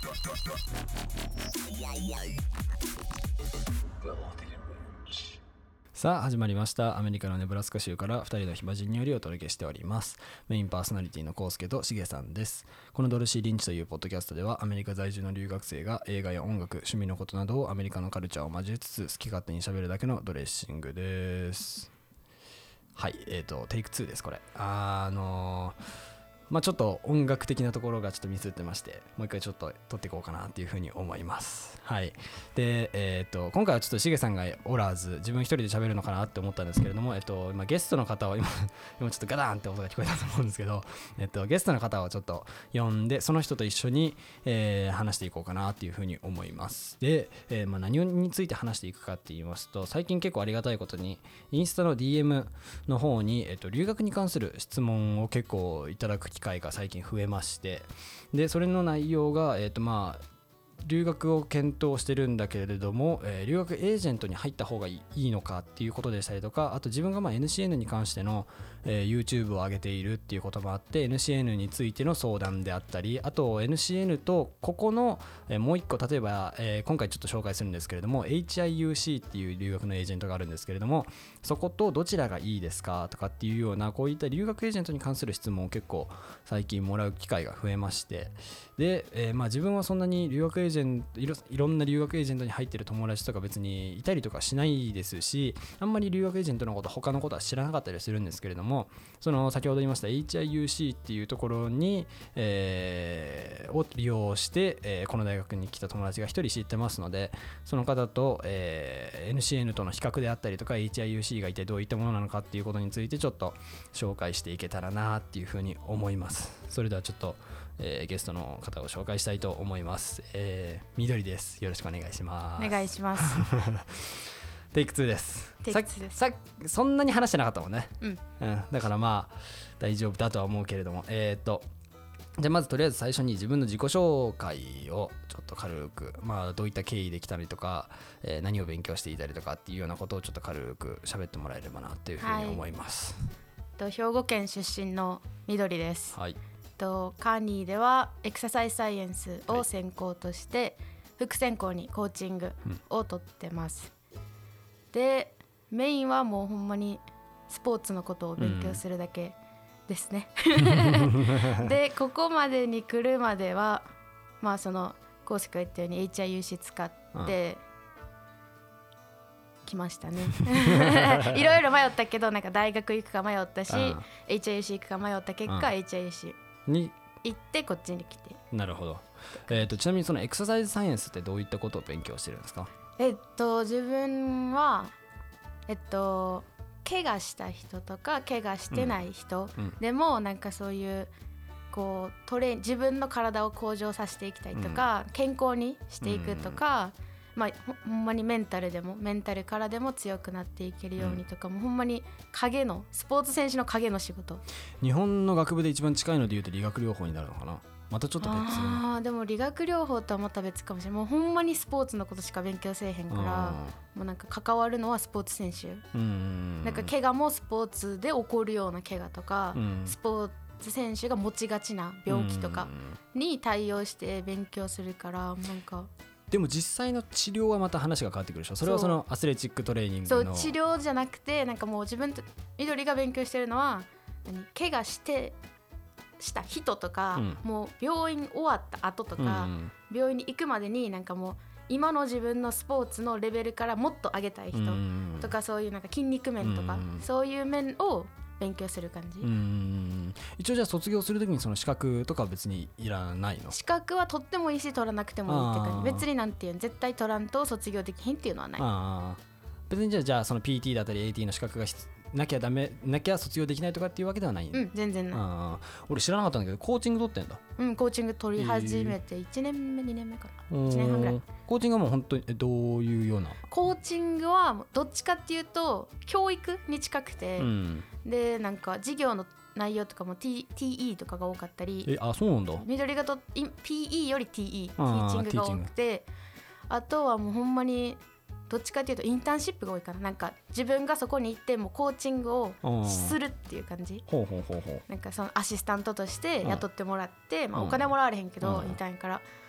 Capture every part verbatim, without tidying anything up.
さあ始まりました。アメリカのネブラスカ州からふたりの暇人によりお届けしております。メインパーソナリティのコウスケとシゲさんです。このドルシー・リンチというポッドキャストではアメリカ在住の留学生が映画や音楽、趣味のことなどをアメリカのカルチャーを交えつつ好き勝手に喋るだけのドレッシングです。はい、えーとテイクツーです。これあ、あのーまあ、ちょっと音楽的なところがちょっとミスってまして、もう一回ちょっと撮っていこうかなっていうふうに思います。はい。で、えっと今回はちょっとしげさんがおらず自分一人で喋るのかなって思ったんですけれども、えっと今ゲストの方を今今ちょっとガダーンって音が聞こえたと思うんですけど、えっとゲストの方をちょっと呼んでその人と一緒に、えー、話していこうかなっていうふうに思います。で、えー、まあ何について話していくかって言いますと、最近結構ありがたいことにインスタの ディーエム の方に、えっと留学に関する質問を結構いただく機会が最近増えまして、でそれの内容が、えーとまあ、留学を検討してるんだけれども、えー、留学エージェントに入った方がいいのかっていうことでしたりとか、あと自分がまあ エヌシーエヌ に関しての、えー、YouTube を上げているっていうこともあって エヌシーエヌ についての相談であったり、あと エヌシーエヌ とここの、えー、もう一個例えば、えー、今回ちょっと紹介するんですけれども エイチアイユーシー っていう留学のエージェントがあるんですけれども、そことどちらがいいですかとかっていうようなこういった留学エージェントに関する質問を結構最近もらう機会が増えまして、で、えー、まあ自分はそんなに留学エージェントいろいろんな留学エージェントに入ってる友達とか別にいたりとかしないですし、あんまり留学エージェントのこと他のことは知らなかったりするんですけれども、その先ほど言いました エイチアイユーシー っていうところに、えー、を利用して、えー、この大学に来た友達が一人知ってますので、その方と、えー、エヌシーエヌ との比較であったりとか エイチアイユーシー が一体どういったものなのかっていうことについてちょっと紹介していけたらなっていうふうに思います。それではちょっと、えー、ゲストの方を紹介したいと思います。えー、緑です。よろしくお願いします。 お願いします。 テイクツーです。 テイクツーです。 ささそんなに話してなかったもんね、 うんうん、だからまあ大丈夫だとは思うけれども、えー、っとじゃあまずとりあえず最初に自分の自己紹介をちょっと軽く、まあどういった経緯で来たりとか、えー、何を勉強していたりとかっていうようなことをちょっと軽く喋ってもらえればなというふうに思います。 はい、兵庫県出身の緑です。 はい。 とカーニーではエクササイズサイエンスを専攻として、はい、副専攻にコーチングを取ってます、うん、でメインはもうほんまにスポーツのことを勉強するだけですね、うん、でここまでに来るまではまあそのコウスケが言ったように エイチアイユーシー 使って来ましたねいろいろ迷ったけどなんか大学行くか迷ったし エイチアイユーシー 行くか迷った結果 エイチアイユーシーに行ってこっちに来て。 なるほど、えー、とちなみにそのエクササイズサイエンスってどういったことを勉強してるんですか？ えっと自分はえっと怪我した人とか怪我してない人、うんうん、でもなんかそういうこうトレ自分の体を向上させていきたいとか、うん、健康にしていくとか、うんまあ、ほ, ほんまにメンタルでもメンタルからでも強くなっていけるようにとかも、うん、ほんまに影のスポーツ選手の影の仕事。 日本の学部で一番近いのでいうと理学療法になるのかな。またちょっと別。 あでも理学療法とはまた別かもしれない。もうほんまにスポーツのことしか勉強せえへんからもうなんか関わるのはスポーツ選手。うんなんか怪我もスポーツで起こるような怪我とか、うん、スポーツ選手が持ちがちな病気とかに対応して勉強するから、なんかでも実際の治療はまた話が変わってくるでしょ。それはそのアスレチックトレーニングのそう治療じゃなくて、なんかもう自分と緑が勉強してるのは何怪我してした人とか、うん、もう病院終わった後とか、うん、病院に行くまでになんかもう今の自分のスポーツのレベルからもっと上げたい人とか、うん、そういうなんか筋肉面とか、うん、そういう面を勉強する感じ。 うん一応じゃあ卒業するときにその資格とかは別にいらないの？ 資格は取ってもいいし取らなくてもいいって感じ。別になんていうの絶対取らんと卒業できへんっていうのはない。あ別にじゃあ、じゃあその ピーティー だったり エーティー の資格がなきゃダメなきゃ卒業できないとかっていうわけではないんだ。 うん全然ない。 あ俺知らなかったんだけどコーチング取ってんだ。 うんコーチング取り始めていちねんめにねんめかな。いちねんはんぐらい。 コーチングはもう本当にどういうような？ コーチングはどっちかっていうと教育に近くて、うん、でなんか授業の内容とかも T ティーイー とかが多かったり。 えあそうなんだ。 緑がと ピーイー より ティーイー ティーチングが多くて、あとはもうほんまにどっちかっていうとインターンシップが多いかな。なんか自分がそこに行ってもコーチングをするっていう感じ。 ほうほうほうほう。 なんかそのアシスタントとして雇ってもらって、まあ、お金もらわれへんけどインターンから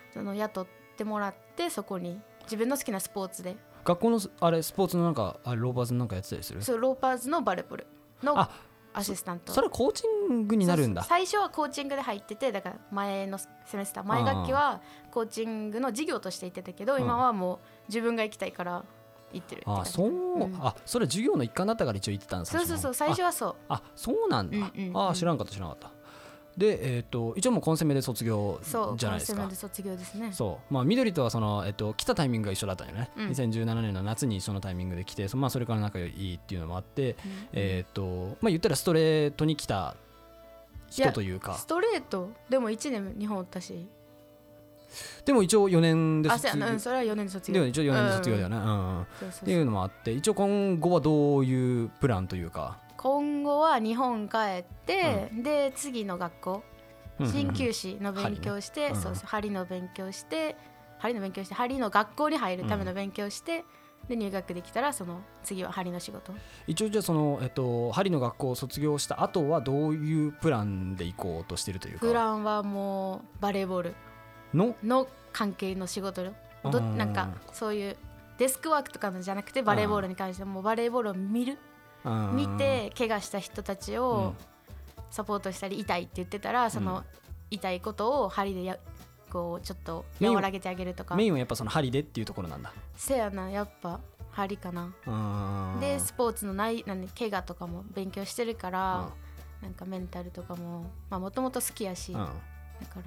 その雇ってもらってそこに自分の好きなスポーツで学校のあれスポーツのなんかあれローパーズなんかやってたりする？ そうローパーズのバレーボールのアシスタント。 そ, それはコーチングになるんだ。 最初はコーチングで入っててだから前のセメスター前学期はコーチングの授業として行ってたけど今はもう自分が行きたいから行ってるって感じ。 あそう、うん、あそれは授業の一環だったから一応行ってたんですか？ そうそうそう最初はそう。 あそうなんだ、うんうんうん、あ知らんかった知らんかった。で、えー、と一応もうコンセメで卒業じゃないですか。 そうコンセメで卒業ですね。 そう、まあ、緑とはその、えー、と来たタイミングが一緒だったんよね、うん、にせんじゅうななねんの夏に一緒のタイミングで来て そ,、まあ、それから仲いいっていうのもあって、うんえーとまあ、言ったらストレートに来た人というか。 ストレートでもいちねん日本おったしでも一応よねんで卒業。 あ、そうやな、うん、それはよねんで卒業。 で一応よねんで卒業だよね、うんうんうん、っていうのもあって一応今後はどういうプランというか。 今後は日本帰って、うん、で次の学校鍼灸師の勉強して、うんうん、そうそう針の勉強して針の勉強して針の学校に入るための勉強して、うん、で入学できたらその次は針の仕事。 一応じゃあその、えっと、針の学校を卒業した後はどういうプランで行こうとしてるというか。 プランはもうバレーボール の, の関係の仕事どなんかそういうデスクワークとかのじゃなくてバレーボールに関してもバレーボールを見る見て怪我した人たちをサポートしたり痛いって言ってたら、うん、その痛いことを針でやこうちょっと和らげてあげるとか。 メインはやっぱその針でっていうところなんだ。 せやなやっぱ針かな。でスポーツのないなん怪我とかも勉強してるから、うん、なんかメンタルとかももともと好きやし、うん、だから、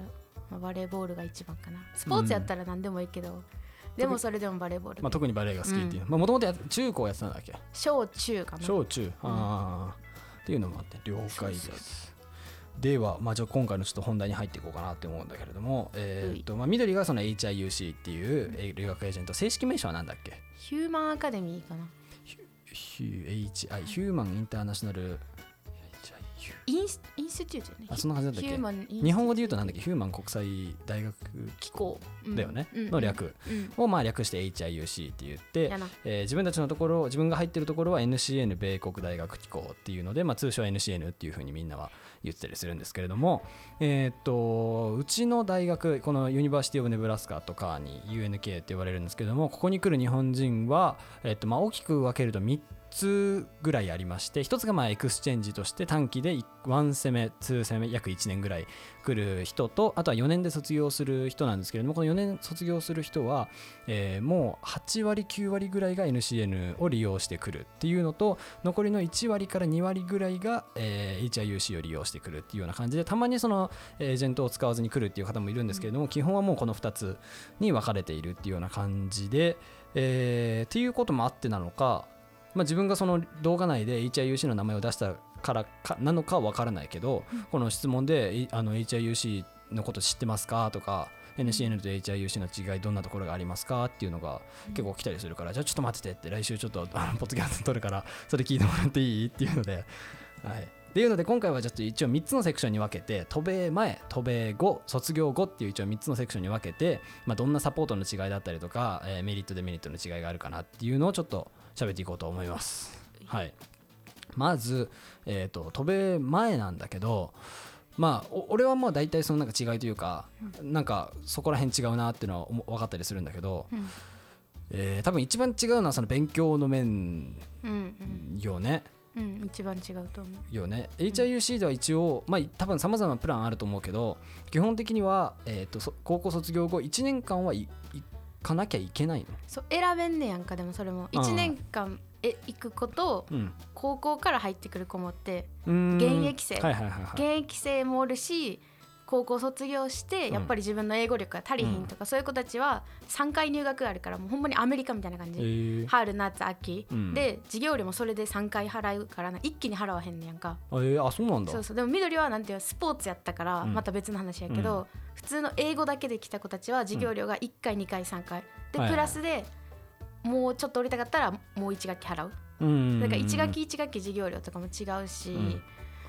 まあ、バレーボールが一番かな。スポーツやったら何でもいいけど、うん、でもそれでもバレーボール、 まあ、特にバレーが好きっていうもともと中高やってたんだっけ。 小中かな。 小中、うん、あっていうのもあって了解です。そうそうそうでは、まあ、じゃあ今回のちょっと本題に入っていこうかなって思うんだけれども、えーとまあ、緑がその エイチアイユーシー っていう留学エージェント正式名称は何だっけ。 ヒューマンアカデミーかな。 ヒュ エイチアイ ヒューマンインターナショナルインスインスティテュートね。 あそんな感じだったっけ。日本語で言うとなんだっけ。ヒューマン国際大学機構だよね、うん、の略、うん、をまあ略して エイチアイユーシー って言って、えー、自分たちのところ自分が入ってるところは エヌシーエヌ 米国大学機構っていうので、まあ、通称 エヌシーエヌ っていうふうにみんなは言ってたりするんですけれども、えー、っとうちの大学このユニバーシティオブネブラスカとかに ユーエヌケー って言われるんですけども、ここに来る日本人は、えー、っとまあ大きく分けるとみっつぐらいありまして、ひとつがまあエクスチェンジとして短期でいちセメにセメ約いちねんぐらい来る人と、あとはよねんで卒業する人なんですけれども、このよねん卒業する人は、えー、もうはちわりきゅうわりぐらいが エヌシーエヌ を利用してくるっていうのと、残りのいちわりからにわりぐらいが、えー、エイチアイユーシー を利用してくるっていうような感じで、たまにそのエージェントを使わずに来るっていう方もいるんですけれども、基本はもうこのふたつに分かれているっていうような感じで、えー、っていうこともあってなのか、まあ、自分がその動画内で エイチアイユーシー の名前を出したからかなのかは分からないけど、うん、この質問であの エイチアイユーシー のこと知ってますかとか エヌシーエヌ と エイチアイユーシー の違いどんなところがありますかっていうのが結構来たりするから、うん、じゃあちょっと待っててって来週ちょっとあのポッドキャスト撮るからそれ聞いてもらっていいっていうので、はい、っていうので今回はちょっと一応みっつのセクションに分けて、渡米前、渡米後、卒業後っていう一応みっつのセクションに分けて、まあ、どんなサポートの違いだったりとか、えー、メリットデメリットの違いがあるかなっていうのをちょっと喋っていこうと思います。はい、まず、えーと、渡米前なんだけど、まあ俺はもう大体そのなんか違いというか、うん、なんかそこら辺違うなっていうのは分かったりするんだけど、うんえー、多分一番違うのはその勉強の面よね。 うんうんうん、一番違うと思うよね。 エイチアイユーシー では一応、まあ、多分さまざまなプランあると思うけど、基本的には、えーと、高校卒業後いちねんかんはい行かなきゃいけないの。 そう選べんねやんか。でもそれもいちねんかんえ行く子と、うん、高校から入ってくる子もって現役生、はいはいはいはい、現役生もおるし、高校卒業してやっぱり自分の英語力が足りひんとか、うん、そういう子たちはさんかい入学あるから、もうほんまにアメリカみたいな感じ、えー、春夏秋、うん、で授業料もそれでさんかい払うからな、一気に払わへんねやんか。 えー、あそうなんだ。 そうそう。でも緑はなんていうスポーツやったからまた別の話やけど、うん、普通の英語だけで来た子たちは授業料がいっかいにかいさんかいで、プラスでもうちょっと降りたかったらもういち学期払う、うん、だからいち学期いち学期授業料とかも違うし、うん、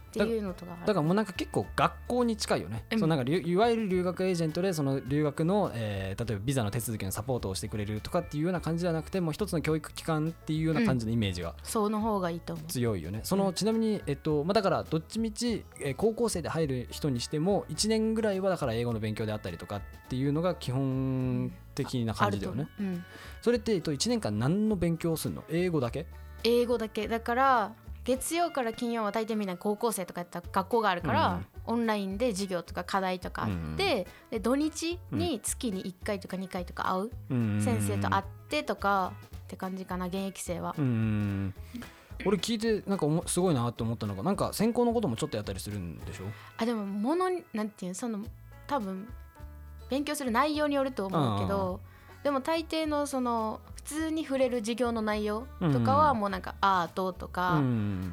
っていうのとかある。 だからもうなんか結構学校に近いよね、うん、そのなんかいわゆる留学エージェントでその留学の、えー、例えばビザの手続きのサポートをしてくれるとかっていうような感じじゃなくてもう一つの教育機関っていうような感じのイメージが、うん、 その方がいいと思う。 強いよね。その、うん、ちなみに、えっとまあ、だからどっちみち、えー、高校生で入る人にしてもいちねんぐらいはだから英語の勉強であったりとかっていうのが基本的な感じだよね、うん、それって、えっと、いちねんかん何の勉強をするの？英語だけ？ 英語だけだから月曜から金曜は大体みんな高校生とかやったら学校があるから、うん、オンラインで授業とか課題とかあって、うん、で土日に月にいっかいとかにかいとか会う、うん、先生と会ってとかって感じかな現役生は。うん、 俺聞いてなんかすごいなと思ったのがなんか専攻のこともちょっとやったりするんでしょ？ あでもものなんていうその多分勉強する内容によると思うけど、でも大抵のその普通に触れる授業の内容とかはもうなんかアートとか、うん、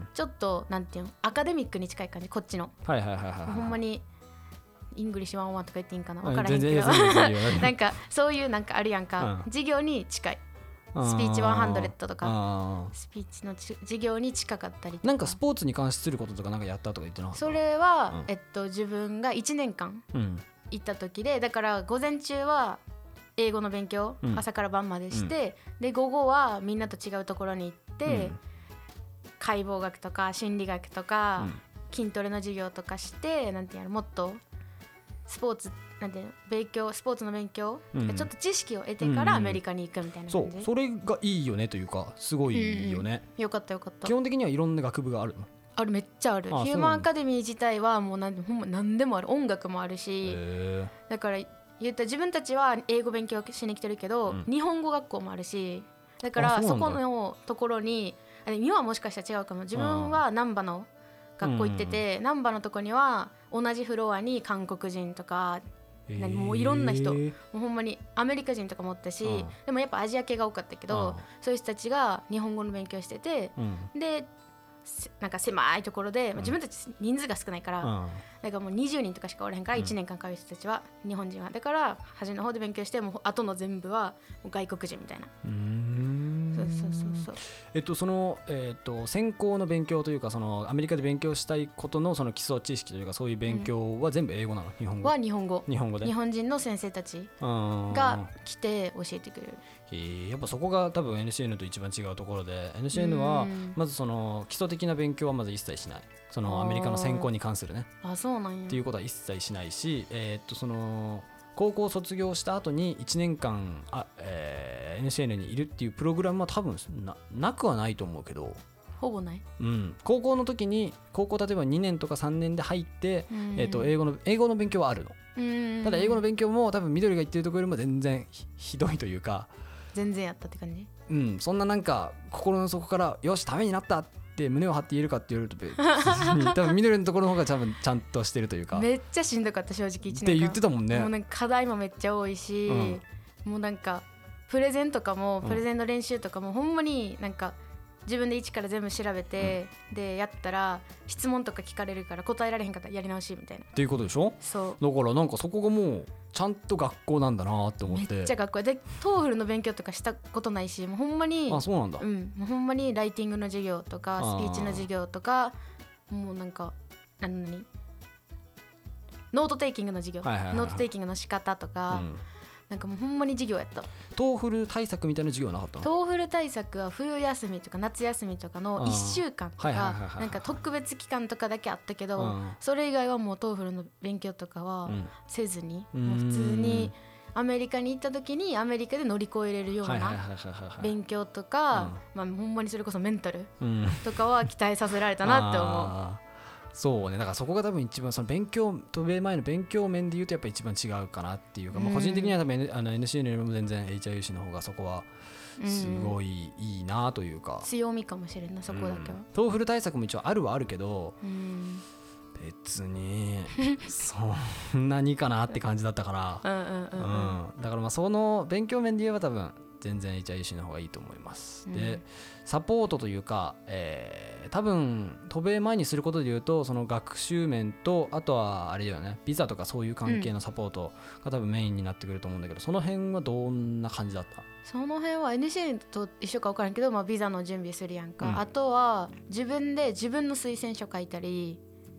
ちょっとなんていうのアカデミックに近い感じこっちの、はいはいはいはい、ほんまにイングリッシュワンワンとか言っていいんかな分からへんけどなんかそういうなんかあるやんか、うん、授業に近いスピーチひゃくとかスピーチの授業に近かったりとか。 なんかスポーツに関することとかなんかやったとか言ってなかった？ それは、うんえっと、自分がいちねんかん行った時で、だから午前中は英語の勉強、うん、朝から晩までして、うん、で午後はみんなと違うところに行って、うん、解剖学とか心理学とか、うん、筋トレの授業とかしてなんていうのもっとスポーツなんていうの勉強スポーツの勉強、うん、ちょっと知識を得てからアメリカに行くみたいな感じ、 うん、そうそれがいいよねというかすごいいいよね、 うんうん、よかったよかった。 基本的にはいろんな学部があるの？ あるめっちゃある。ああヒューマンアカデミー自体はもう何でほんま何でもある。音楽もあるし、だから言った自分たちは英語勉強しに来てるけど、うん、日本語学校もあるし、だからそこのところに今はもしかしたら違うかも。自分は難波の学校行ってて、難波のとこには同じフロアに韓国人とか、えー、もういろんな人、もうほんまにアメリカ人とかもおったし、うん、でもやっぱアジア系が多かったけど、うん、そういう人たちが日本語の勉強してて、うん、でなんか狭いところで、まあ、自分たち人数が少ないから、うん、だからもうにじゅうにんとかしかおらへんからいちねんかん通う人たちは、うん、日本人はだから端の方で勉強してもう後の全部は外国人みたいな。うーんそうそうそうそう。 えっとその、えっと、専攻の勉強というかそのアメリカで勉強したいことのその基礎知識というかそういう勉強は全部英語なの？日本語は日本語日本語で日本人の先生たちが来て教えてくれる。 えー、やっぱそこが多分 エヌシーエヌ と一番違うところで エヌシーエヌ はまずその基礎的な勉強はまず一切しない。そのアメリカの専攻に関するねあそうなんやっていうことは一切しないし、えー、っとその高校卒業した後にいちねんかんあ、えー、エヌシーエヌ にいるっていうプログラムは多分 な, なくはないと思うけどほぼない、 うん、高校の時に高校例えばにねんとかさんねんで入って、えー、と英語の英語の勉強はあるの。ただ英語の勉強も多分緑が言ってるところよりも全然 ひ, ひどいというか全然やったって感じ。 うん、そんななんか心の底からよしためになったって胸を張って言えるかって言われると別に多分緑のところの方が多分ちゃんとしてるというかめっちゃしんどかった正直いちねんかんって言ってたもんね。 もうなんか課題もめっちゃ多いし、うん、もうなんかプレゼンとかもプレゼンの練習とかもほんまになんか自分で一から全部調べて、うん、でやったら質問とか聞かれるから答えられへんかったらやり直しみたいなっていうことでしょ。そうだからなんかそこがもうちゃんと学校なんだなって思って。 めっちゃ学校でトーフルの勉強とかしたことないしもうほんまにあそうなんだ、 うん、もうほんまにライティングの授業とかスピーチの授業とかもうなんか何何ノートテイキングの授業、はいはいはいはい、ノートテイキングの仕方とか、うんなんかもうほんまに授業やった。 トーフル対策みたいな授業なかったの？ トーフル対策は冬休みとか夏休みとかのいっしゅうかんとかなんか特別期間とかだけあったけどそれ以外はもうトーフルの勉強とかはせずに、うん、もう普通にアメリカに行った時にアメリカで乗り越えれるような勉強とか、まあ、ほんまにそれこそメンタルとかは期待させられたなって思う。 そうね、だからそこが多分一番その勉強渡米前の勉強面で言うとやっぱ一番違うかなっていうか、まあ、個人的には多分 N- あの エヌシーエヌ よりも全然 エイチアイユーシー の方がそこはすごいいいなというか、 うん、強みかもしれんなそこだけは。 トーフル対策も一応あるはあるけど、うん、別にそんなにかなって感じだったからだからまあその勉強面で言えば多分全然 エイチアイユーシー の方がいいと思います、うん、でサポートというか、えー、多分渡米前にすることでいうとその学習面とあとはあれだよねビザとかそういう関係のサポートが多分メインになってくると思うんだけど、うん、その辺はどんな感じだった？ その辺は エヌシーエヌ と一緒か分からんけど、まあ、ビザの準備するやんか、うん、あとは自分で自分の推薦書書いたり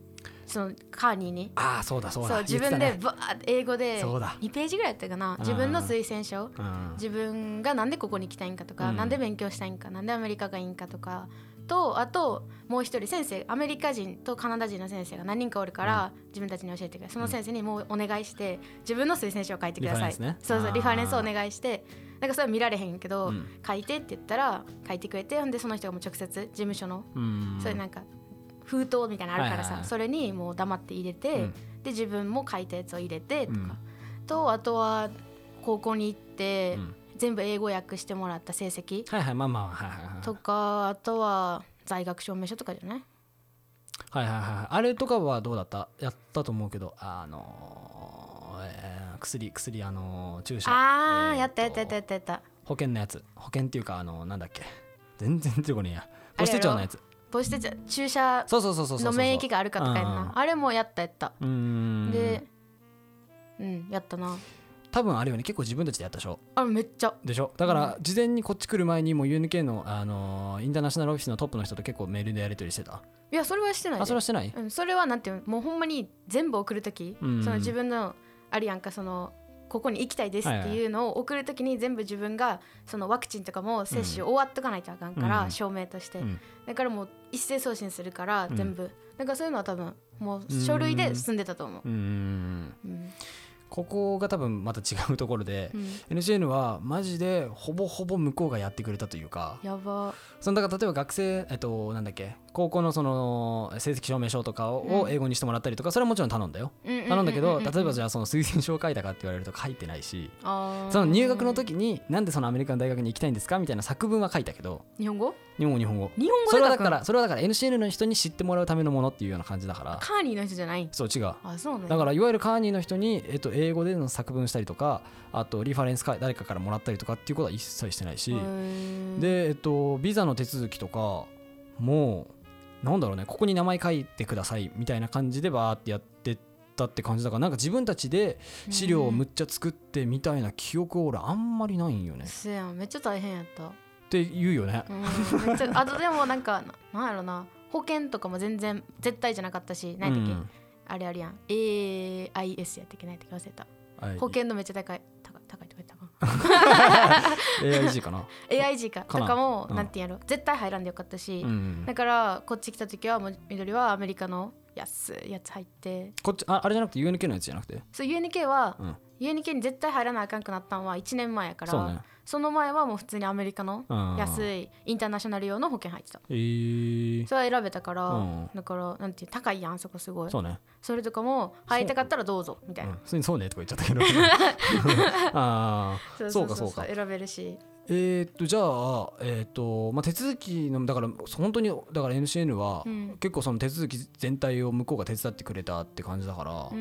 そのカーニーにああそうだそうだそう自分でバーって英語でにページぐらいやったかな、自分の推薦書、自分がなんでここに行きたいんかとか、うん、なんで勉強したいんか、なんでアメリカがいいんかとかと、あともう一人先生、アメリカ人とカナダ人の先生が何人かおるから、うん、自分たちに教えてくれる。その先生にもうお願いして自分の推薦書を書いてください、ね、そうそうリファレンスをお願いして、なんかそれは見られへんけど、うん、書いてって言ったら書いてくれて、ほんでその人がもう直接事務所の、うん、それなんか封筒みたいなのあるからさ、はいはいはい、それにもう黙って入れて、うん、で自分も書いたやつを入れてとか、うん、とあとは高校に行って、うん、全部英語訳してもらった成績、 はいはいまあまあはいはいはいとか、あとは在学証明書とかじゃない？ はいはいはい。あれとかはどうだった？やったと思うけど、あのーえー、薬薬あのー、注射、 あー、えー、やったやったやったやったやった。 保険のやつ、保険っていうかあのー、なんだっけ、全然出てこねえや、母子手帳のやつ、 母子手帳、注射の免疫があるかとかやんな。あれもやったやった。うーんで、うんやったな。 多分あれよね、結構自分たちでやったでしょ。 あ、めっちゃでしょ。だから事前にこっち来る前にもう ユーエヌケー の、あのー、インターナショナルオフィスのトップの人と結構メールでやり取りしてた。 いやそれはしてない。 あ、それはしてない、 うん、それはなんていうの、もうほんまに全部送るとき、うん、その自分のあるやんか、そのここに行きたいですっていうのを送るときに全部自分がそのワクチンとかも接種終わっとかないとあかんから、うん、証明として、うん、だからもう一斉送信するから全部、うん、だからそういうのは多分もう書類で進んでたと思う。うん、 うん、ここが多分また違うところで、うん、エヌシーエヌ はマジでほぼほぼ向こうがやってくれたというか、 やば。 そのだから例えば学生、えっと、なんだっけ、高校のその成績証明書とかを英語にしてもらったりとか、それはもちろん頼んだよ、頼んだけど、例えばじゃあその推薦書を書いたかって言われると書いてないし、その入学の時になんでそのアメリカの大学に行きたいんですかみたいな作文は書いたけど、 日本語日本語日本語日本語それはだからそれはだから エヌシーエヌ の人に知ってもらうためのものっていうような感じだから。 カーニーの人じゃない。 そう違う。 あ、そうね。 だからいわゆるカーニーの人に、えっと、英語での作文したりとか、あとリファレンスか誰かからもらったりとかっていうことは一切してないし、で、えっと、ビザの手続きとかもうなんだろうね、ここに名前書いてくださいみたいな感じでバーってやってたって感じだから、なんか自分たちで資料をむっちゃ作ってみたいな記憶を俺あんまりないんよね。 せやん、めっちゃ大変やったって言うよね。 うん、めっちゃあとでもなんかなんやろな、保険とかも全然絶対じゃなかったし、何やったっけ、うん、あれあれやん エーアイエス やったっけ、何やったっけ忘れた、はい、保険のめっちゃ高い高い高いとか言ったかエーアイジー かなエーアイジー かとかも、うん、なんて言うんやろ、絶対入らんでよかったし、うん、だからこっち来た時はもう緑はアメリカの安いやつ入って、 こっち あ, あれじゃなくて ユーエヌケー のやつじゃなくて、 そう ユーエヌケー は、うん、ユーエヌケー に絶対入らなあかんくなったのはいちねんまえやから、 そ,、ね、その前はもう普通にアメリカの安いインターナショナル用の保険入ってた、えー、それは選べたから、うん、だからなんていう高いやんそこすごい、 そうね、 それとかも入りたかったらどうぞみたいな、 そう、うん、そうねとか言っちゃったけどあそうそうそうそう、そうかそうか、 選べるし、 えー、っとじゃあ、えーっとまあ、手続きのだから本当にだから エヌシーエヌ は結構その手続き全体を向こうが手伝ってくれたって感じだから、うん、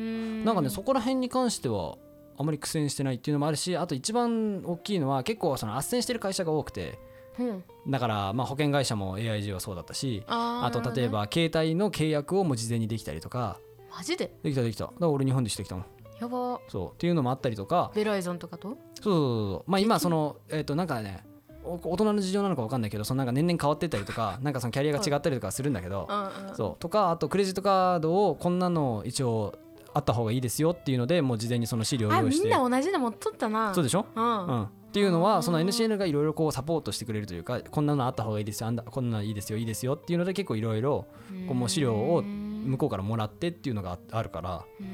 なんかねそこら辺に関してはあまり苦戦してないっていうのもあるし、あと一番大きいのは結構その斡旋してる会社が多くて、うん、だからまあ保険会社も エーアイジー はそうだったし、 あ, あと例えば携帯の契約をもう事前にできたりとか。 マジでできたできた、だから俺日本でしてきたもん。 やば。 そうっていうのもあったりとか、 ベライゾンとかと、 そうそうそう、まあ今そのえっとなんかね大人の事情なのか分かんないけど、そのなんか年々変わってったりとか、なんかそのキャリアが違ったりとかするんだけど、うん、そうとか、あとクレジットカードをこんなの一応あった方がいいですよっていうので、もう事前にその資料を用意して、 あ、みんな同じの持っとったな。 そうでしょ、うんうん、っていうのはその エヌシーエヌ がいろいろこうサポートしてくれるというか、こんなのあった方がいいですよ、あんだこんなのいいですよいいですよっていうので結構いろいろ資料を向こうからもらってっていうのがあるから、うん、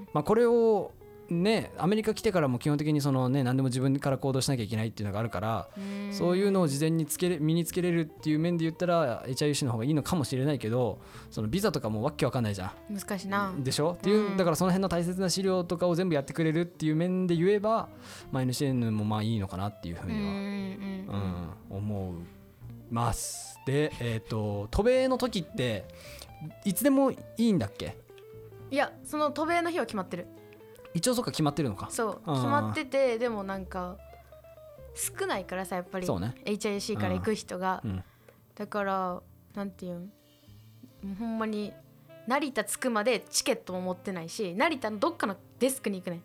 まあこれをね、アメリカ来てからも基本的にその、ね、何でも自分から行動しなきゃいけないっていうのがあるから、うそういうのを事前につけれ身につけれるっていう面で言ったら エイチアイユーシー の方がいいのかもしれないけど、そのビザとかもわけわかんないじゃん。 難しいなでしょっていう、だからその辺の大切な資料とかを全部やってくれるっていう面で言えば、まあ、エヌシーエヌ もまあいいのかなっていうふうには、うん、思います。で、えっと渡米の時っていつでもいいんだっけ？ いや、その渡米の日は決まってる。 一応そっか決まってるのか。 そう決まってて、でもなんか少ないからさ、やっぱり、ね、エイチアイユーシー から行く人が、うん、だからなんていうんほんまに成田着くまでチケットも持ってないし、成田のどっかのデスクに行くねん。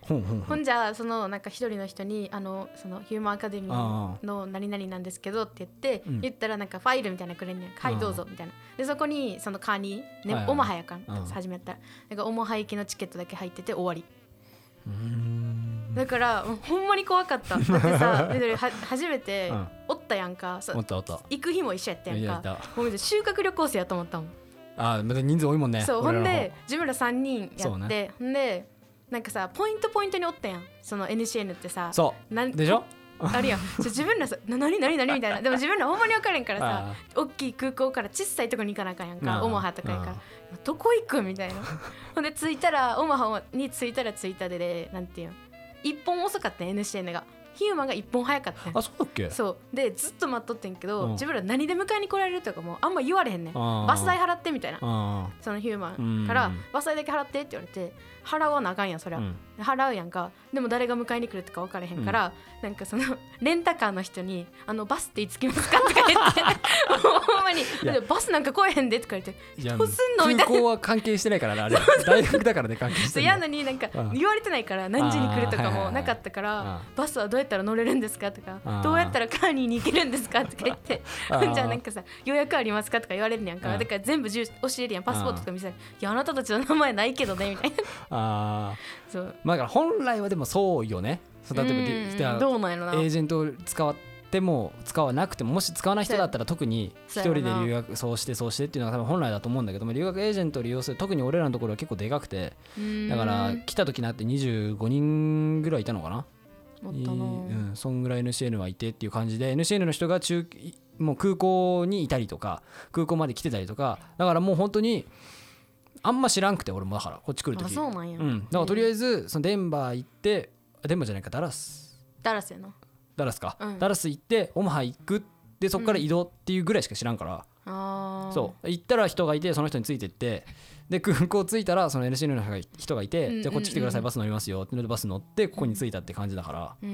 ほんほんほんほんじゃそのなんか一人の人にあのそのヒューマンアカデミーの何々なんですけどって言って、 うん、 言ったらなんかファイルみたいなのくれんねん。はいどうぞみたいな。でそこにそのカーニー、ねはいはい、オマハやから始めやったらなんかオマハ行きのチケットだけ入ってて終わり。うーんだからほんまに怖かった。だってさは初めておったやんか、 うん、おったおった行く日も一緒やったやんか。もう修学旅行生やと思ったもん。 あまた人数多いもんね。 そうほんで自分らさんにんやって、ね、ほんでなんかさポイントポイントにおったやんその エヌシーエヌ ってさ。 そうなんでしょあるやん自分らさな何何何みたいな。でも自分らほんまに分からんからさ大きい空港から小さいとこに行かなあかんやんか。オマハとかやからどこ行くみたいなほんで着いたらオマハに着いたら着いたででなんていうの一本遅かったん エヌシーエヌ が。ヒューマンが一本早かったん。 あそうだっけ。 そうでずっと待っとってんけど、うん、自分ら何で迎えに来られるとかもあんま言われへんねん。バス代払ってみたいな。そのヒューマンからバス代だけ払ってって言われて払わなあかんやんそりゃ、うん、払うやんか。でも誰が迎えに来るとか分からへんから、うん、なんかそのレンタカーの人にあのバスっていつ来ますかとか言ってほんまにバスなんか来えへんでとか言ってどうすんのみたいな。 空港は関係してないからなあれ大学だからね関係してない。 やのになんか言われてないから何時に来るとかもなかったからバスはどうやったら乗れるんですかとかどうやったらカーニーに行けるんですかとか言ってじゃあなんかさ予約ありますかとか言われるんやんか。だから全部教えるやん。パスポートとか見せる。いやあなたたちの名前ないけどねみたいな。あそうまあだから本来はでもそうよね。そう例えばどうなんやろな。 エージェントを使っても使わなくてももし使わない人だったら特に一人で留学そうしてそうしてっていうのが多分本来だと思うんだけども留学エージェントを利用する特に俺らのところは結構でかくてだから来た時になってにじゅうごにんぐらいいたのかな。 もったな、うん、 そんぐらい エヌシーエヌ はいてっていう感じで エヌシーエヌ の人が中もう空港にいたりとか空港まで来てたりとかだからもう本当にあんま知らんくて俺もだからこっち来る時。 あそうなんや、 うん、だからとりあえずそのデンバー行ってデンバーじゃないかダラスダラスやなダラスか、 うん、 ダラス行ってオマハ行くでそこから移動っていうぐらいしか知らんから、うん、あそう行ったら人がいてその人についてってで空港着いたらその エヌシーエヌ の人がいて、うんうんうん、じゃあこっち来てくださいバス乗りますよってバス乗ってここに着いたって感じだから、うん、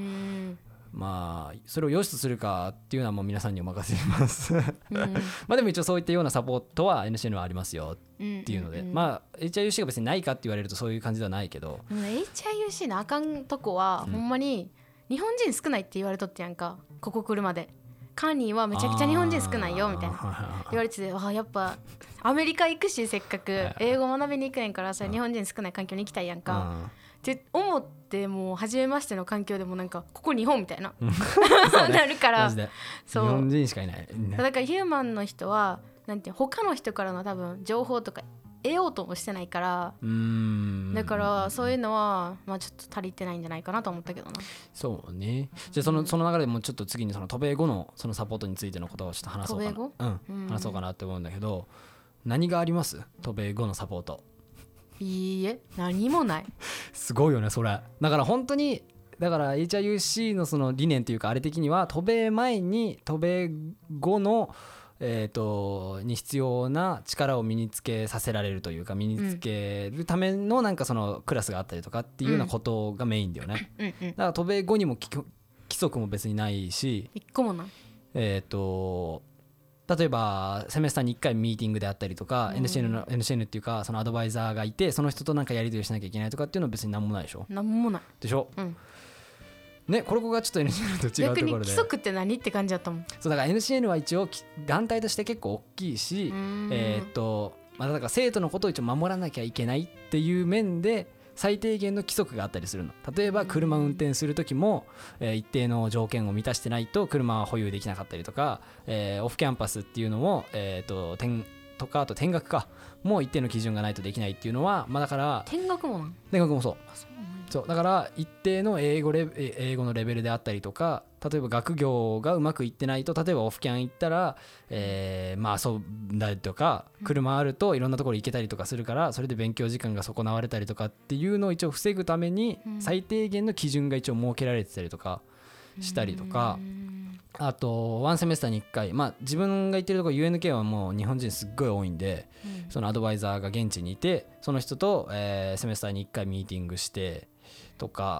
まあそれを良しとするかっていうのはもう皆さんにお任せします、うん、まあでも一応そういったようなサポートは エヌシーエヌ はありますよっていうので、うんうんうん、まあ エイチアイユーシー が別にないかって言われるとそういう感じではないけど、 うん、エイチアイユーシー のあかんとこは、うん、ほんまに日本人少ないって言われとってやんか。ここ来るまでカーニーはめちゃくちゃ日本人少ないよみたいな言われててあやっぱアメリカ行くしせっかく英語学びに行くねんからそれ日本人少ない環境に行きたいやんかって思ってもう初めましての環境でもなんかここ日本みたいななるからそう日本人しかいないだからヒューマンの人はなんて他の人からの多分情報とか得ようともしてないからうーんだからそういうのは、まあ、ちょっと足りてないんじゃないかなと思ったけどな。 そうね。じゃあその、うん、その流れでもうちょっと次にその渡米後のそのサポートについてのことをちょっと話そうかな、 渡米後、 うん、話そうかなって思うんだけど何があります渡米後のサポート。 いいえ何もないすごいよねそれ。だから本当にだから エイチアイユーシー のその理念というかあれ的には渡米前に渡米後のえー、とに必要な力を身につけさせられるというか身につけるためのなんかそのクラスがあったりとかっていうようなことがメインだよね、うんうんうん、だから渡米後にも規則も別にないし一個もない、 えー、と例えばセメスターにいっかいミーティングであったりとか、うん、エヌシーエヌ の エヌシーエヌ っていうかそのアドバイザーがいてその人となんかやり取りしなきゃいけないとかっていうのは別に何もないでしょ。 何もないでしょ、うんね、これがちょっと エヌシーエヌ と違うところで逆に規則って何って感じだったもん。 そうだから エヌシーエヌ は一応団体として結構大きいしえー、っとまあだから生徒のことを一応守らなきゃいけないっていう面で最低限の規則があったりするの。例えば車を運転する時も、えー、一定の条件を満たしてないと車は保有できなかったりとか、えー、オフキャンパスっていうのも、えー、っと転とかあと転学かもう一定の基準がないとできないっていうのはまあだから転学もなん転学もそうそうだから一定の英語レ英語のレベルであったりとか例えば学業がうまくいってないと例えばオフキャン行ったら、えー、まあ遊んだりとか車あるといろんなところ行けたりとかするからそれで勉強時間が損なわれたりとかっていうのを一応防ぐために最低限の基準が一応設けられてたりとかしたりとかあとワンセメスターにいっかいまあ自分が行ってるところ ユーエヌケー はもう日本人すっごい多いんでそのアドバイザーが現地にいてその人と、えー、セメスターにいっかいミーティングしてとか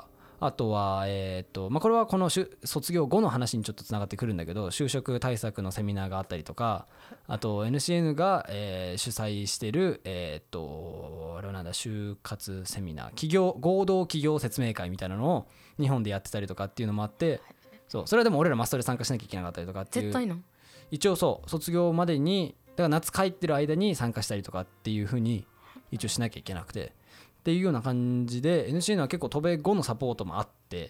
あとは、えーとまあ、これはこの卒業後の話にちょっとつながってくるんだけど、就職対策のセミナーがあったりとか、あと エヌシーエヌ が、えー、主催してる、えーとあれはなんだ就活セミナー、企業合同企業説明会みたいなのを日本でやってたりとかっていうのもあって、そうそれはでも俺らマストで参加しなきゃいけなかったりとかっていう、 絶対の一応そう卒業までにだから夏帰ってる間に参加したりとかっていう風に一応しなきゃいけなくてっていうような感じで エヌシーエヌ は結構渡米後のサポートもあって、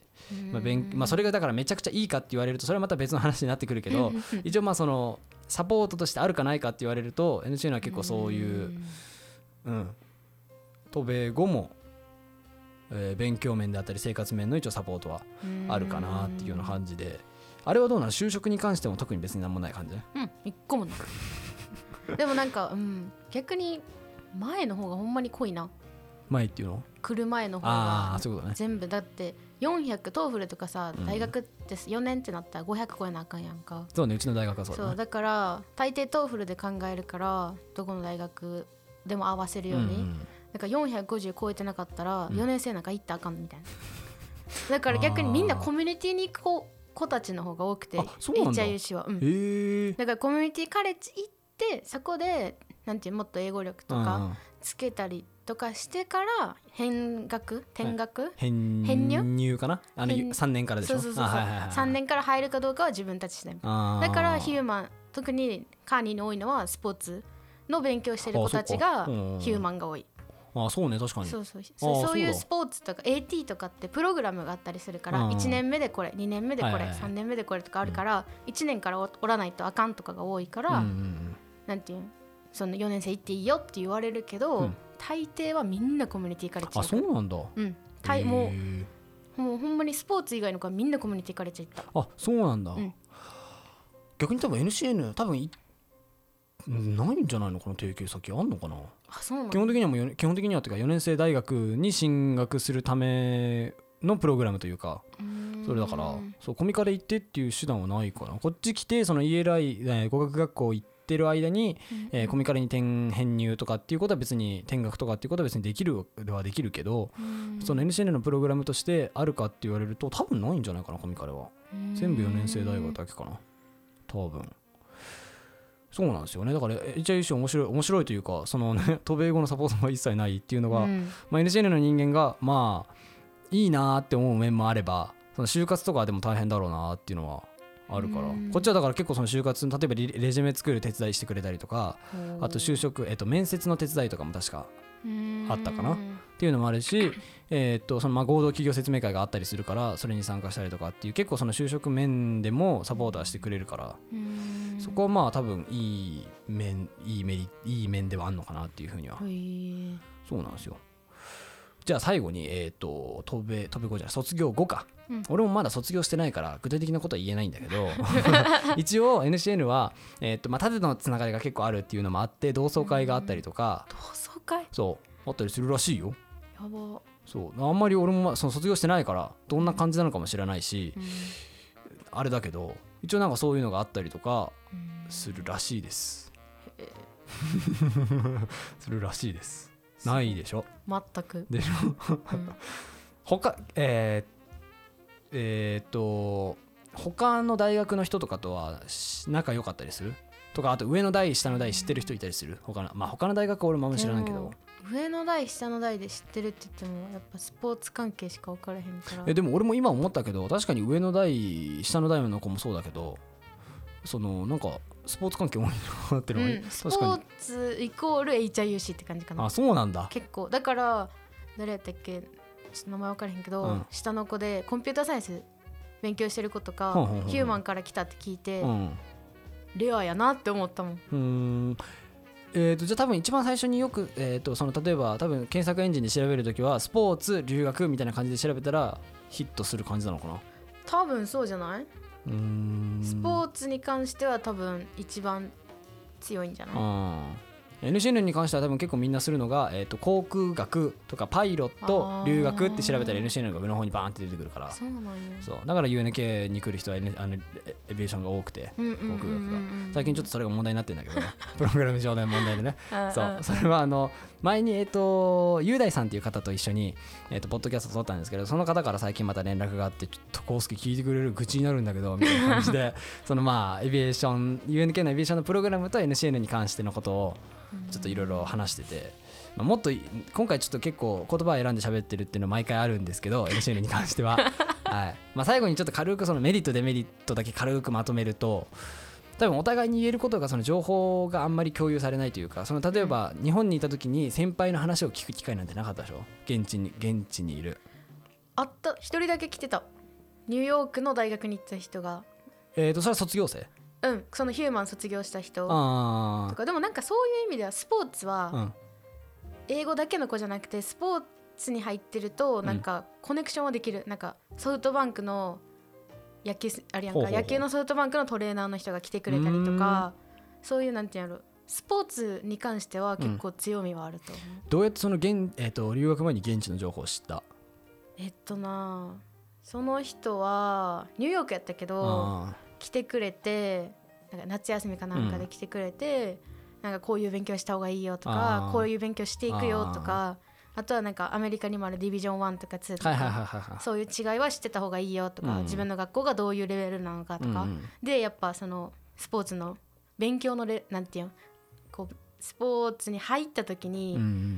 まあ勉まあ、それがだからめちゃくちゃいいかって言われるとそれはまた別の話になってくるけど一応まあそのサポートとしてあるかないかって言われると エヌシーエヌ は結構そういう、うん、渡米後も、えー、勉強面であったり生活面の一応サポートはあるかなっていうような感じで、あれはどうなの？就職に関しても特に別に何もない感じ？ うん一個もないでもなんか、うん、逆に前の方がほんまに濃いな。 前っていうの？ 来る前の方が全部だってよんひゃくトーフルとかさ、大学ってよねんってなったらごひゃく超えなあかんやんか。 そうね、うちの大学はそうだね。 そうだから大抵トーフルで考えるからどこの大学でも合わせるように、うんうん、だからよんひゃくごじゅう超えてなかったらよねん生なんか行ったらあかんみたいな、うん、だから逆にみんなコミュニティに行く子、子たちの方が多くて、 エイチアイユーシー は、うん、へだからコミュニティカレッジ行ってそこでなんていうもっと英語力とかつけたりとかしてから変学転学、はい、 編入かな、あのさんねんからでしょ。 そうそうそうそう、はいはいはい、さんねんから入るかどうかは自分たち次第。だからヒューマン特にカーニーに多いのはスポーツの勉強してる子たちがヒューマンが多い。 ああそうね、確かに。 そうそうそう、そういうスポーツとか エーティー とかってプログラムがあったりするから、いちねんめでこれにねんめでこれ、はいはいはい、さんねんめでこれとかあるから、うん、いちねんからおらないとあかんとかが多いから、うんうんうん、なんていうそのよねん生行っていいよって言われるけど、うん、大抵はみんなコミュニティカレッジ。 あ、そうなんだ。 うん、もう、もうほんまにスポーツ以外の子はみんなコミュニティカレッジ行った。 あ、そうなんだ、うん、逆に多分 エヌシーエヌ 多分いないんじゃないのかな、提携先あんのかな。 あ、そうなんだ。 基本的にはもう基本的にはというかよねん生大学に進学するためのプログラムというか、それだからそうコミカレ行ってっていう手段はないかな。こっち来てその イーエルアイ、えー、語学学校行ってる間に、うんえー、コミカレに転編入とかっていうことは別に転学とかっていうことは別にできるはできるけど、その エヌシーエヌ のプログラムとしてあるかって言われると多分ないんじゃないかな。コミカレは全部よねん生大学だけかな多分。そうなんですよね。だから エイチアイユーシー 面白い面白いというか、そのね渡米後のサポートが一切ないっていうのが、うんまあ、エヌシーエヌ の人間がまあいいなって思う面もあれば、その就活とかでも大変だろうなっていうのはあるから、こっちはだから結構その就活、例えばレジュメ作る手伝いしてくれたりとか、あと就職、えっと、面接の手伝いとかも確かあったかなっていうのもあるし、えっとそのまあ合同企業説明会があったりするからそれに参加したりとかっていう、結構その就職面でもサポートはしてくれるから、そこはまあ多分いい面いいメリいい面ではあるのかなっていうふうには。そうなんですよ。じゃあ最後に、えーと、渡米、渡米後じゃない、卒業後か、うん、俺もまだ卒業してないから具体的なことは言えないんだけど一応 エヌシーエヌ は、えーとまあ、縦のつながりが結構あるっていうのもあって、同窓会があったりとか、 同窓会そうあったりするらしいよ。 やば。 そうあんまり俺も、まあ、その卒業してないからどんな感じなのかも知らないし、うん、あれだけど一応なんかそういうのがあったりとかするらしいです、うん、するらしいです。ないでしょ。 全くでしょ、うん、他えー、えー、っと他の大学の人とかとは仲良かったりするとか、あと上の代下の代知ってる人いたりする。他のまあ他の大学は俺もあんま知らないけど、 上の代下の代で知ってるって言ってもやっぱスポーツ関係しか分からへんから。 えでも俺も今思ったけど、確かに上の代下の代の子もそうだけど、そのなんかスポーツ関係多いなってるのは、うん、 スポーツイコール エイチアイユーシー って感じかな。 あ、そうなんだ。 結構だから誰やったっけ、ちょっと名前分からへんけど、うん、下の子でコンピューターサイエンス勉強してる子とか、うんうんうん、ヒューマンから来たって聞いて、うん、レアやなって思ったもん。 うーん、えー、とじゃあ多分一番最初によく、えー、とその例えば多分検索エンジンで調べるときはスポーツ留学みたいな感じで調べたらヒットする感じなのかな。 多分そうじゃない。うーん、スポーツに関しては多分一番強いんじゃない。 あ、 エヌシーエヌ に関しては多分結構みんなするのが、えー、と航空学とかパイロット留学って調べたら エヌシーエヌ が上の方にバーンって出てくるから、 そうなんや。 そうだから ユーエヌケー に来る人は、N、あのエビエーションが多くて、航空学が最近ちょっとそれが問題になってるんだけどねプログラム上の問題でねそうそれはあの前にえっ、ー、と雄大さんっていう方と一緒に、えー、とポッドキャストを撮ったんですけど、その方から最近また連絡があって、ちょっとコウスケ聞いてくれる、愚痴になるんだけどみたいな感じでそのまあエビエーション ユーエヌケー のエビエーションのプログラムと エヌシーエヌ に関してのことをちょっといろいろ話してて、まあ、もっと今回ちょっと結構言葉を選んで喋ってるっていうのは毎回あるんですけどエヌシーエヌ に関しては、はいまあ、最後にちょっと軽くそのメリットデメリットだけ軽くまとめると、多分お互いに言えることがその情報があんまり共有されないというか、その例えば日本にいた時に先輩の話を聞く機会なんてなかったでしょ。現地に現地にいるあった。一人だけ来てた。ニューヨークの大学に行った人が、 えーとそれは卒業生、 うんそのヒューマン卒業した人あとか。でもなんかそういう意味ではスポーツは、 うん、 英語だけの子じゃなくてスポーツに入ってるとなんかコネクションはできる、なんかソフトバンクの野球あれやんか、 ほうほうほう野球のソフトバンクのトレーナーの人が来てくれたりとか、そういうなんていうの、スポーツに関しては結構強みはあると思う、 うん、どうやってその現、えー、と留学前に現地の情報を知った？ えっとなその人はニューヨークやったけど来てくれて、なんか夏休みかなんかで来てくれて、うん、なんかこういう勉強した方がいいよとか、こういう勉強していくよとか、あとはなんかアメリカにもあるディビジョンワンとかツーとか、はいはいはいはい、そういう違いは知ってた方がいいよとか、うん、自分の学校がどういうレベルなのかとか、うん、でやっぱそのスポーツの勉強のレなんていうの、こうスポーツに入った時に、うん、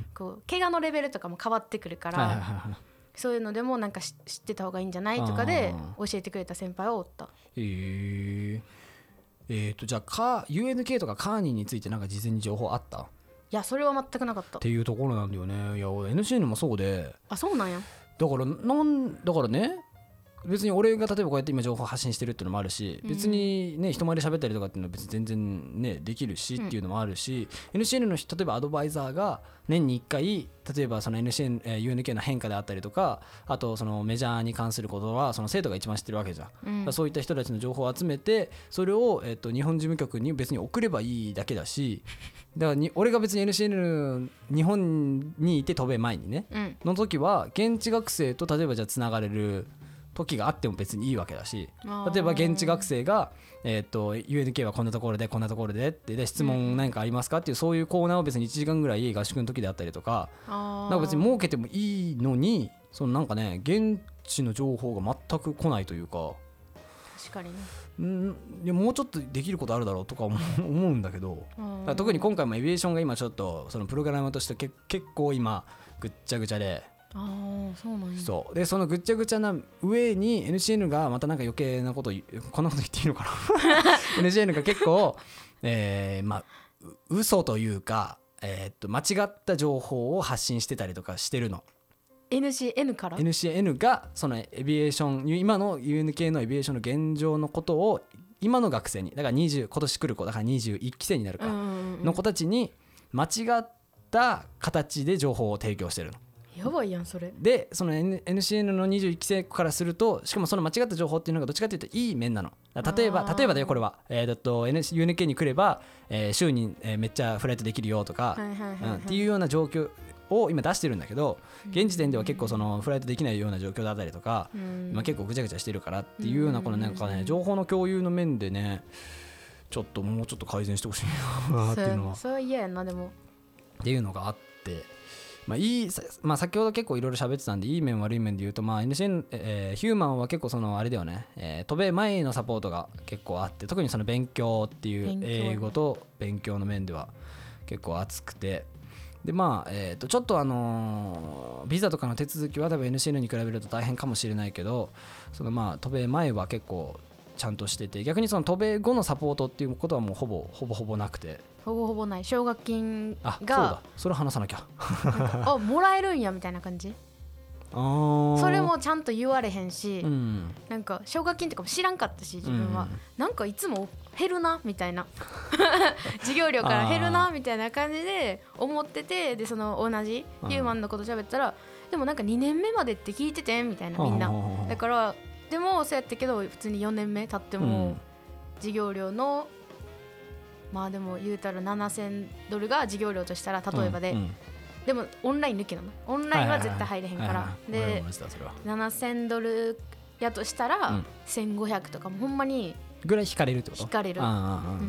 こう怪我のレベルとかも変わってくるから、はいはいはい、そういうのでもなんか知ってた方がいいんじゃないとかで教えてくれた先輩はおった。 へーえーとじゃあカ ユーエヌケー とかカーニーについてなんか事前に情報あった？ いやそれは全くなかったっていうところなんだよね。いや エヌシーエヌ もそうで、 あそうなんや。 だからなんだからね、別に俺が例えばこうやって今情報発信してるっていうのもあるし、別にね人前で喋ったりとかっていうのは別に全然ねできるしっていうのもあるし、うん、エヌシーエヌ の例えばアドバイザーが年にいっかい例えばその エヌシーエヌ、えー、ユーエヌケー の変化であったりとか、あとそのメジャーに関することはその生徒が一番知ってるわけじゃん、うん、そういった人たちの情報を集めてそれを、えー、と日本事務局に別に送ればいいだけだし、だからに俺が別に エヌシーエヌ 日本にいて渡米前にね、うん、の時は現地学生と例えばじゃあつながれる時があっても別にいいわけだし、例えば現地学生が、えー、と ユーエヌケー はこんなところでこんなところでってで質問何かありますかっていうそういうコーナーを別にいちじかんぐらい合宿の時であったりとか、なんか別に設けてもいいのに、そのなんかね現地の情報が全く来ないというか、 確かにね、 んいやもうちょっとできることあるだろうとか思うんだけど、だ特に今回もエビエーションが今ちょっとそのプログラムとしてけ結構今ぐっちゃぐちゃで、 あそうなんや。 そうでそのぐっちゃぐちゃな上に エヌシーエヌ がまたなんか余計なことこんなこと言っていいのかなエヌシーエヌ が結構、えー、まあ嘘というか、えー、っと間違った情報を発信してたりとかしてるの。 エヌシーエヌ からエヌシーエヌ がそのエビエーション今の ユーエヌケー のエビエーションの現状のことを今の学生にだからにじゅう今年来る子だからにじゅういっき生になるかの子たちに間違った形で情報を提供してるの。 やばいやんそれでその エヌシーエヌ のにじゅういっき生からすると、しかもその間違った情報っていうのがどっちかというといい面なの。例えば例えばだよこれは、えー、だと ユーエヌケー に来れば、えー、週に、えー、めっちゃフライトできるよとか、はいはいはいはい、うん、っていうような状況を今出してるんだけど、現時点では結構そのフライトできないような状況だったりとか、今結構ぐちゃぐちゃしてるからっていうようなこのなんかね情報の共有の面でね、ちょっともうちょっと改善してほしいなっていうのはそれは嫌やな。でもっていうのがあって、まあいいまあ、先ほど結構いろいろ喋ってたんでいい面悪い面で言うと、まあ エヌシーエヌ、えー、ヒューマンは結構そのあれだよね、えー、渡米前のサポートが結構あって、特にその勉強っていう英語と勉強の面では結構熱くて、でまあえー、とちょっとあのー、ビザとかの手続きは多分 エヌシーエヌ に比べると大変かもしれないけど、そのまあ渡米前は結構ちゃんとしてて、逆にその渡米後のサポートっていうことはもうほぼほぼほぼなくて、 ほぼほぼない。奨学金が、あ、そうだ、それ話さなきゃあもらえるんやみたいな感じ。あそれもちゃんと言われへんし、うん、なんか奨学金とかも知らんかったし自分は、うん、なんかいつも減るなみたいな授業料から減るなみたいな感じで思ってて、でその同じヒューマンのこと喋ったら、でもなんかにねんめまでって聞いててみたいな、みんなだからでもそうやったけど普通によねんめ経っても授業料のまあでも言うたらななせんドルが授業料としたら例えばで、 うんうん、 でもオンライン抜きなの。オンラインは絶対入れへんから、 はいはいはい、 でななせんドルやとしたら、うん、せんごひゃくとかもほんまにぐらい引かれるってこと？ 引かれる、うん、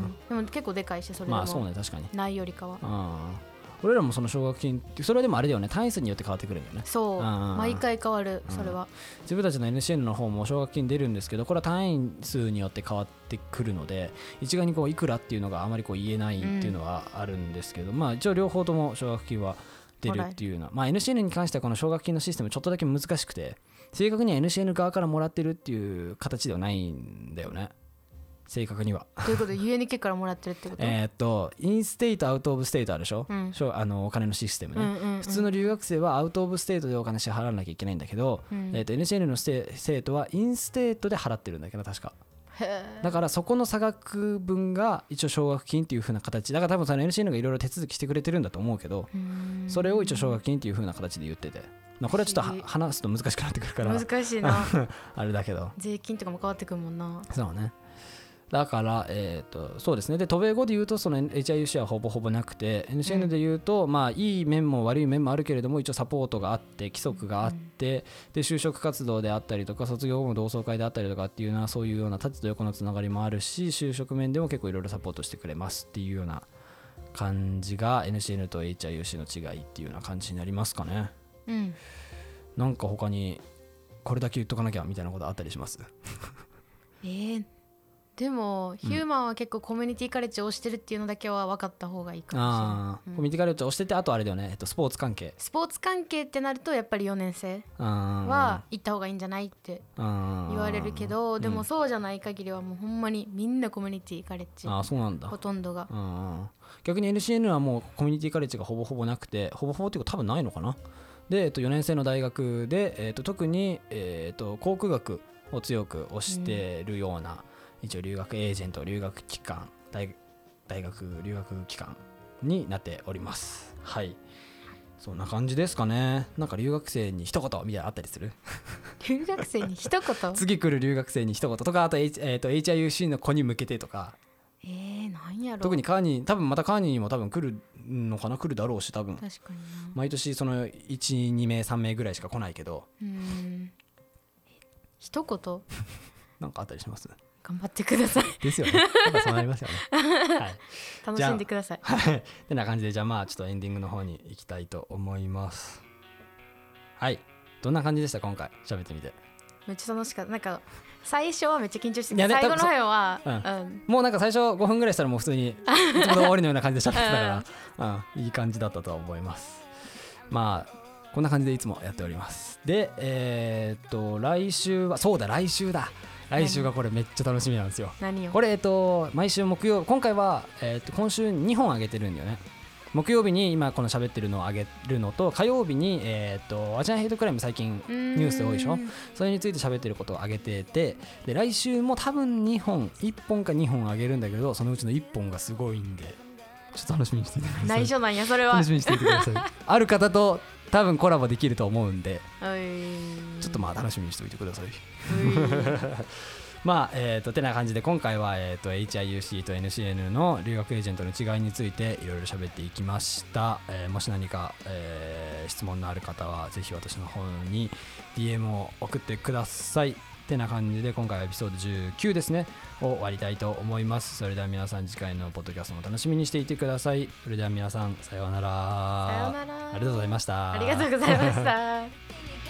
でも結構でかいし、それでも、まあそうね、確かにないよりかは。 俺らもその奨学金ってそれでもあれだよね、単位数によって変わってくるんだよね。 そう、毎回変わる。それは、うん、 自分たちの エヌシーエヌ の方も奨学金出るんですけど、これは単位数によって変わってくるので、一概にこういくらっていうのがあまりこう言えないっていうのはあるんですけど、うん、まあ一応両方とも奨学金は出るっていうような、まあ エヌシーエヌ に関してはこの奨学金のシステムちょっとだけ難しくて、正確には エヌシーエヌ 側からもらってるっていう形ではないんだよね、正確には。 ということで ユーエヌケー からもらってるってこと？ えっとインステイトアウトオブステイトあるでしょ、うん、あのお金のシステムね、うんうんうん、普通の留学生はアウトオブステイトでお金支払わなきゃいけないんだけど、うん、えー、と エヌシーエヌ の生徒はインステイトで払ってるんだけど確か。だからそこの差額分が一応奨学金っていう風な形だから、多分その エヌシーエヌ がいろいろ手続きしてくれてるんだと思うけど、それを一応奨学金っていう風な形で言ってて、まあ、これはちょっと話すと難しくなってくるから難しいなあれだけど、 税金とかも変わってくるもんな。 そうね。だから、えー、とそうですね。で渡米後で言うとその エイチアイユーシー はほぼほぼなくて、 エヌシーエヌ で言うと、うん、まあいい面も悪い面もあるけれども、一応サポートがあって規則があって、うん、で就職活動であったりとか卒業後も同窓会であったりとかっていうのは、そういうような縦と横のつながりもあるし、就職面でも結構いろいろサポートしてくれますっていうような感じが エヌシーエヌ と エイチアイユーシー の違いっていうような感じになりますかね。うん、なんか他にこれだけ言っとかなきゃみたいなことあったりします？ えーでも、ヒューマンは結構コミュニティカレッジを推してるっていうのだけは分かった方がいいかもしれない。あ、 うん、コミュニティカレッジを推してて、あとあれだよね、えっと、スポーツ関係スポーツ関係ってなるとやっぱりよねん生は行った方がいいんじゃないって言われるけど、でもそうじゃない限りはもうほんまにみんなコミュニティカレッジ。あ、そうなんだ。ほとんどが。 逆に エヌシーエヌ はもうコミュニティカレッジがほぼほぼなくて、ほぼほぼっていうか多分ないのかな。で、えっと、よねん生の大学で、えっと、特に、えっと、航空学を強く推してるような、うん、一応留学エージェント、留学機関、 大, 大学留学機関になっております。はい、そんな感じですかね。なんか留学生に一言みたいなのあったりする？ 留学生に一言次来る留学生に一言とか、あと、H えー、と エイチアイユーシー の子に向けてとか。 えー、なんやろ。 特にカーニー、多分またカーニーにも多分来るのかな、来るだろうし、多分確かにな。 毎年そのいち、に名、さん名ぐらいしか来ないけど、うーん、 一言なんかあったりします？ 頑張ってください。 ですよね。やっぱそうなりますよね。はい、 楽しんでください。 はい。ってな感じで、じゃあまあちょっとエンディングの方に行きたいと思います。はい。どんな感じでした今回喋ってみて？ めっちゃ楽しかった。なんか最初はめっちゃ緊張してて、最後の方は、 うんうん、もうなんか最初ごふんぐらいしたらもう普通にいつもの終わりのような感じで喋ってたから、うん、いい感じだったとは思います。まあこんな感じでいつもやっております。で、えー、っと来週はそうだ来週だ。来週がこれめっちゃ楽しみなんですよ。 何を？ これ、えっと、毎週木曜、今回は、えっと、今週にほん上げてるんだよね。木曜日に今この喋ってるのを上げるのと、火曜日に、えっと、アジアンヘイトクライム最近ニュース多いでしょ。それについて喋ってることを上げてて、で来週も多分にほん、いっぽんかにほん上げるんだけど、そのうちのいっぽんがすごいんで、ちょっと楽しみにしていてください。 内緒なんやそれは。 楽しみにしていてください。ある方と多分コラボできると思うんで、ちょっとまあ楽しみにしておいてください。まあえーとてな感じで今回は、えー、と エイチアイユーシー と エヌシーエヌ の留学エージェントの違いについていろいろ喋っていきました。えー、もし何か、えー、質問のある方はぜひ私の方に ディーエム を送ってください。てな感じで今回はエピソードじゅうきゅうですねを終わりたいと思います。それでは皆さん次回のポッドキャストも楽しみにしていてください。それでは皆さんさようなら。 さようなら。 ありがとうございました。 ありがとうございました。